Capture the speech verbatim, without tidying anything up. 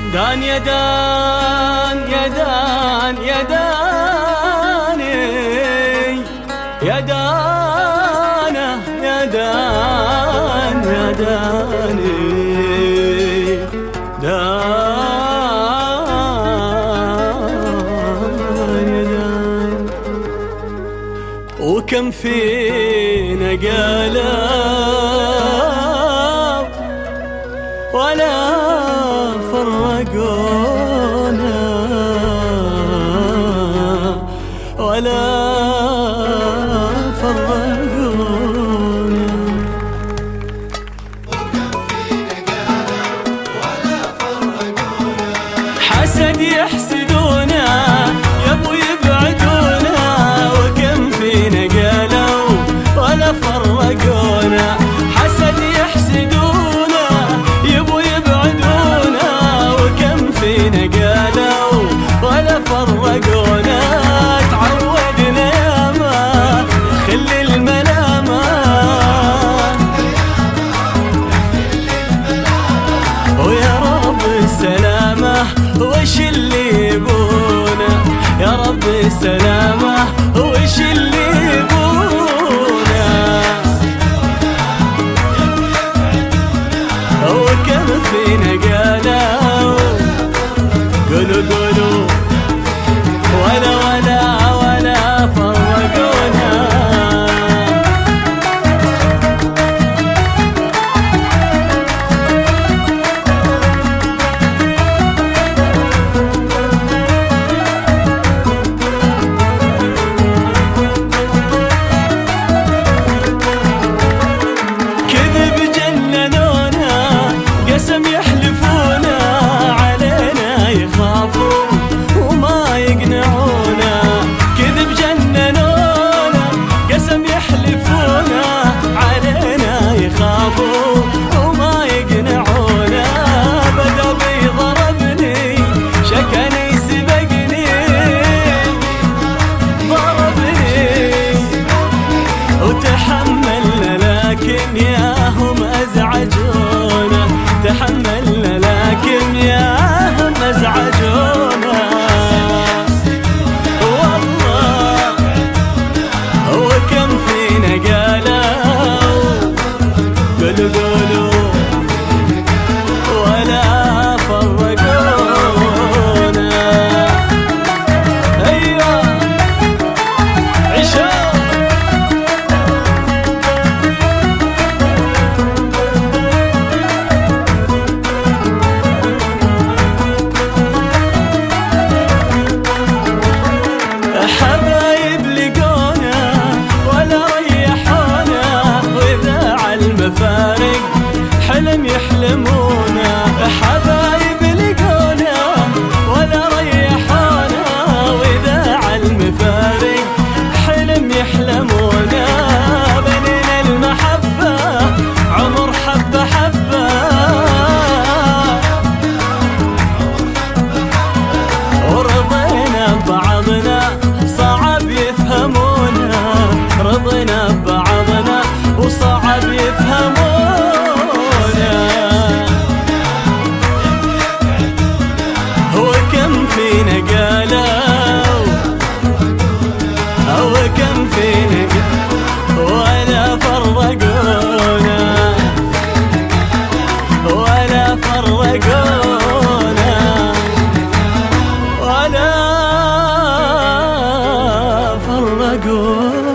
دان يا دان يا دان يا داني يا دانا يا دان يا داني دان يا دان. وكم فينا قالوا ولا فرقونا ولا فرقونا. حسد يحسدونا يبو يبعدونا، وكم فينا قالوا ولا فرقونا. حسد يحسدونا يبو يبعدونا، وكم فينا قالوا ولا فرقونا. تعودنا ياما خل الملامة، ويا رب السلامة وش اللي يبونا. يا رب السلامة وش اللي يبونا. وكم فينا قالوا قولوا قولوا ولا ولا ولا فرقونا. كذب جننونا قسم يحلفونا، علينا يخافوا وما يقنعونا. كذب جننونا قسم يحلفونا، علينا يخافوا وما يقنعونا. بدا بيضربني شكني سبقني ضربني وتحملنا، لكن ياهم ازعجونا. تحملنا لكن ياهم ازعجونا. والله وكم فينا قالوا قولوا قولوا ولا فرقونا. ايوه عشاق حبايب لقونا ولا ريحونا، وإذا عالمفارق حلم يحلمونا. حبايب لقونا ولا ريحونا، وإذا عالمفارق حلم يحلمونا. بنينا المحبة عمر حبة حبة، ورضينا ببعضنا صعب يفهمونا. رضينا ببعضنا وصعب يفهمونا. وكم فينا قالوا وكم فينا ولا فرقونا ولا فرقونا ولا فرقونا.